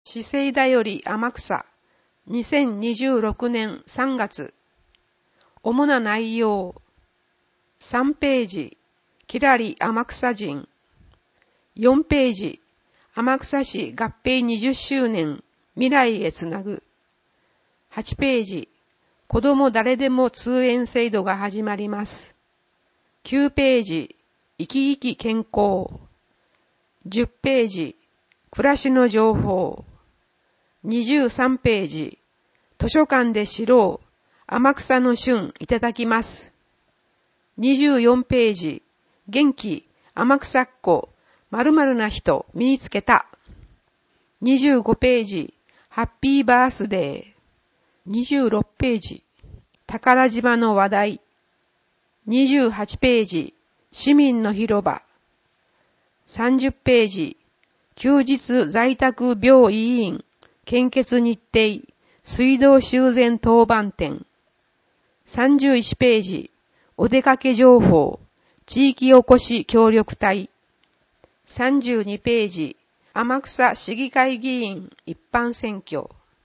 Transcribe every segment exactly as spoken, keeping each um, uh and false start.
資生だより天草にせんにじゅうろくねんさんがつ主な内容さんページきらり天草人よんページ天草市合併にじゅっしゅうねん未来へつなぐはちページ子ども誰でも通園制度が始まりますきゅうページ生き生き健康じゅっページ暮らしの情報にじゅうさんページ図書館で知ろう天草の旬いただきますにじゅうよんページ元気天草っ子〇〇な人身につけたにじゅうごページハッピーバースデーにじゅうろくページ宝島の話題にじゅうはちページ市民の広場さんじゅっページ休日在宅病医院献血日程水道修繕当番店さんじゅういちページお出かけ情報地域おこし協力隊さんじゅうにページ天草市議会議員一般選挙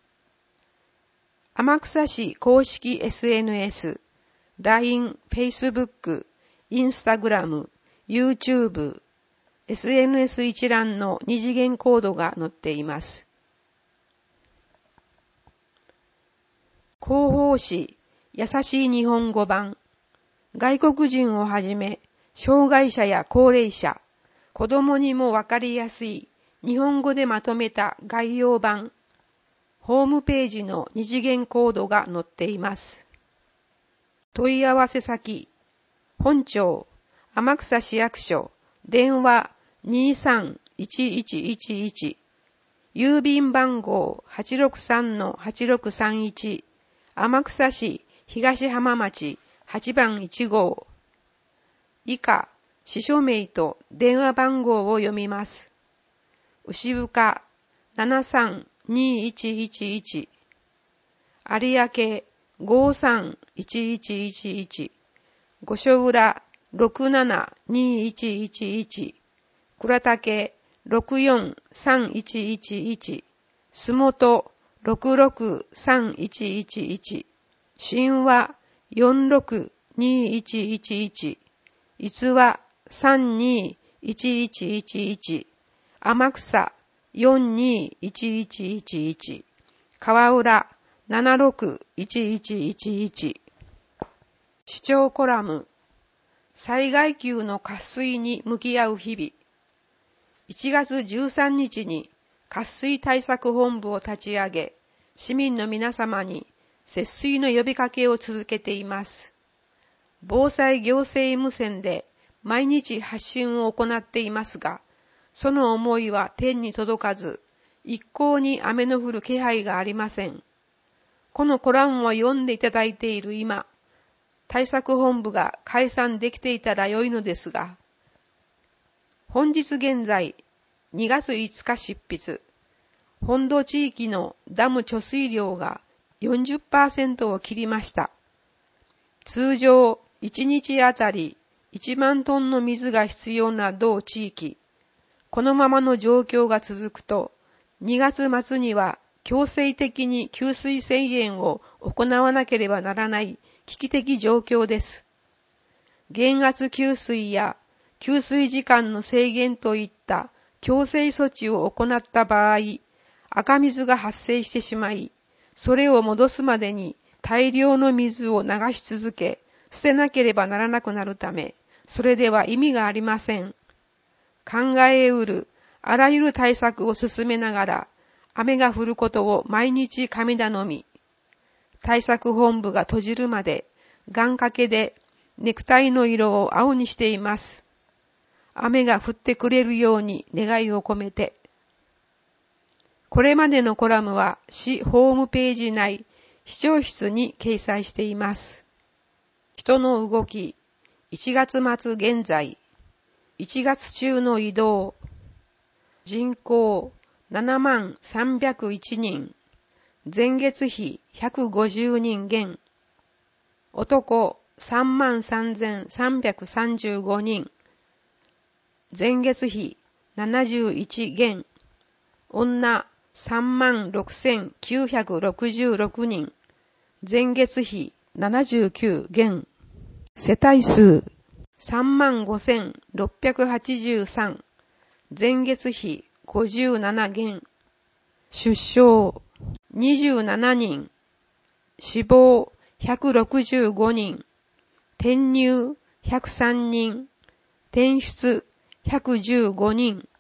天草市公式 エスエヌエス、ライン、Facebook、Instagram、YouTube、エスエヌエス 一覧の二次元コードが載っています。広報誌、優しい日本語版、外国人をはじめ、障害者や高齢者、子供にもわかりやすい日本語でまとめた概要版、ホームページの二次元コードが載っています。問い合わせ先、本庁、天草市役所、電話 にじゅうさん いちいちいちいち、郵便番号 はちろくさんのはちろくさんいち、天草市東浜町はちばんいちごう。以下、市署名と電話番号を読みます。牛深ななさんにいちいちいち、有明ごさんいちいちいちいち、五所浦ろくななにいちいちいち、倉岳ろくよんさんいちいちいち、洲本ろくろくさんいちいちいち、新和よんろくにいちいちいち、逸話さんにいちいちいちいち、天草よんにいちいちいちいち、川浦ななろくいちいちいちいち。市長コラム、災害級の渇水に向き合う日々。いちがつじゅうさんにちに渇水対策本部を立ち上げ、市民の皆様に節水の呼びかけを続けています。防災行政無線で毎日発信を行っていますが、その思いは天に届かず、一向に雨の降る気配がありません。このコラムを読んでいただいている今、対策本部が解散できていたら良いのですが、本日現在にがついつか執筆、本土地域のダム貯水量が よんじゅっパーセント を切りました。通常いちにちあたりいちまんトンの水が必要な同地域、このままの状況が続くと、にがつまつには強制的に給水制限を行わなければならない危機的状況です。減圧給水や給水時間の制限といった強制措置を行った場合、赤水が発生してしまい、それを戻すまでに大量の水を流し続け、捨てなければならなくなるため、それでは意味がありません。考えうるあらゆる対策を進めながら、雨が降ることを毎日神頼み、対策本部が閉じるまで、願掛けでネクタイの色を青にしています。雨が降ってくれるように願いを込めて。これまでのコラムは市ホームページ内、市長室に掲載しています。人の動き、いちがつまつ現在、いちがつ中の移動、人口ななまんさんびゃくいちにん、前月比ひゃくごじゅうにん減、男さんまんさんぜんさんびゃくさんじゅうごにん、前月比ななじゅういち減、女さんまんろくせんきゅうひゃくろくじゅうろくにん。前月比ななじゅうきゅう減。世帯数さんまんごせんろっぴゃくはちじゅうさん。前月比ごじゅうなな減。出生にじゅうななにん。死亡ひゃくろくじゅうごにん。転入ひゃくさんにん。転出ひゃくじゅうごにん。